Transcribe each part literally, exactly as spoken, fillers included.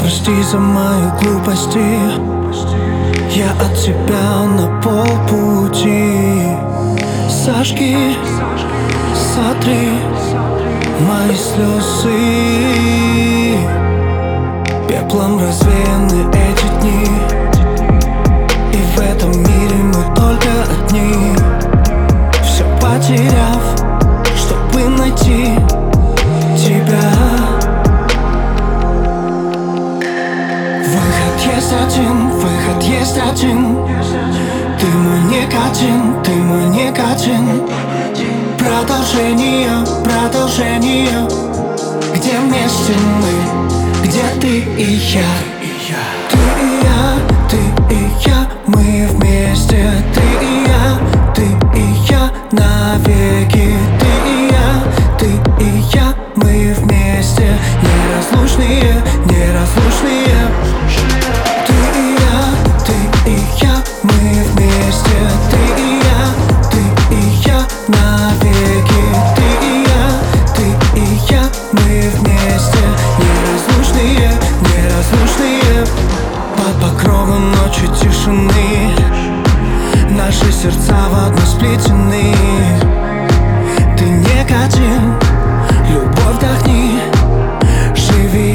прости за мои глупости. Я от тебя на полпути. Сожги, сотри мои слезы. Пеплом развеяны эти дни, и в этом мире мы только одни. Все потеряв, чтобы найти тебя. Выход есть один, выход есть один. Ты мой никотин, ты мой никотин. Продолжение, продолжение. Где вместе мы, где ты и я. Ты и я, ты и я, мы вместе. Ты и я, ты и я, навеки. Ты и я, ты и я, мы вместе. Неразлучные, неразлучные. Ты и я, ты и я, мы вместе. Ты и я, ты и я, навеки. Ты и я, ты и я, мы вместе. Неразлучные, неразлучные. Под покровом ночи тишины наши сердца в одно сплетены. Ты никотин, любовь вдохни, живи.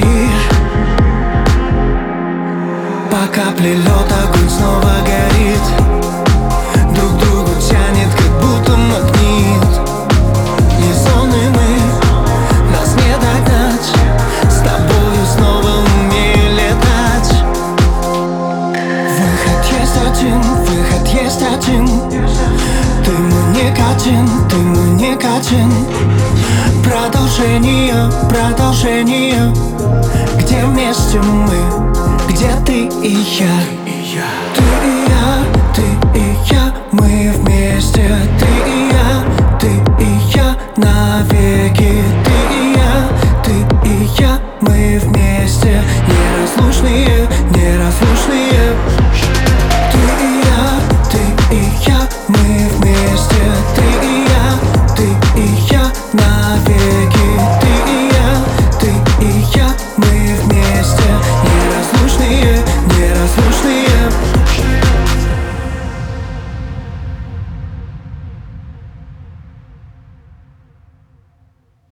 По капле лед, огонь снова горит. Друг другу тянет, как будто магнит. Не зоны мы, нас не догнать. С тобою снова умею летать. Выход есть один, выход есть один. Ты мой никотин, ты мой никотин. Продолжение, продолжение. Где вместе мы, где ты и я. Ты и я, ты и я, мы вместе.